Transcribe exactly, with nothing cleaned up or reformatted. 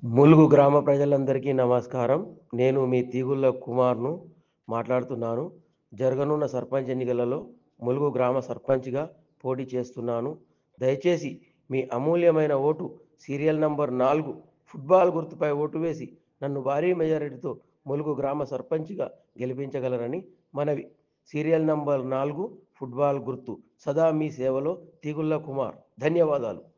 ములుగు గ్రామ ప్రజలందరికీ నమస్కారం. నేను మీ తీగుళ్ళ కుమార్‌ను మాట్లాడుతున్నాను. జరగనున్న సర్పంచ్ ఎన్నికలలో ములుగు గ్రామ సర్పంచ్‌గా పోటీ చేస్తున్నాను. దయచేసి మీ అమూల్యమైన ఓటు సీరియల్ నంబర్ నాలుగు ఫుట్‌బాల్ గుర్తుపై ఓటు వేసి నన్ను భారీ మెజారిటీతో ములుగు గ్రామ సర్పంచ్‌గా గెలిపించగలరని మనవి. సీరియల్ నంబర్ నాలుగు ఫుట్‌బాల్ గుర్తు. సదా మీ సేవలో తీగుళ్ళ కుమార్. ధన్యవాదాలు.